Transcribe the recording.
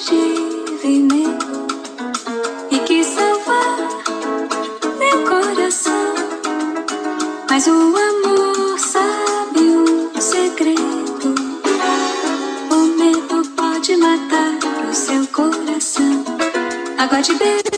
tive medo e quis salvar meu coração, mas o amor sabe um segredo. O medo pode matar o seu coração. Água de bebê.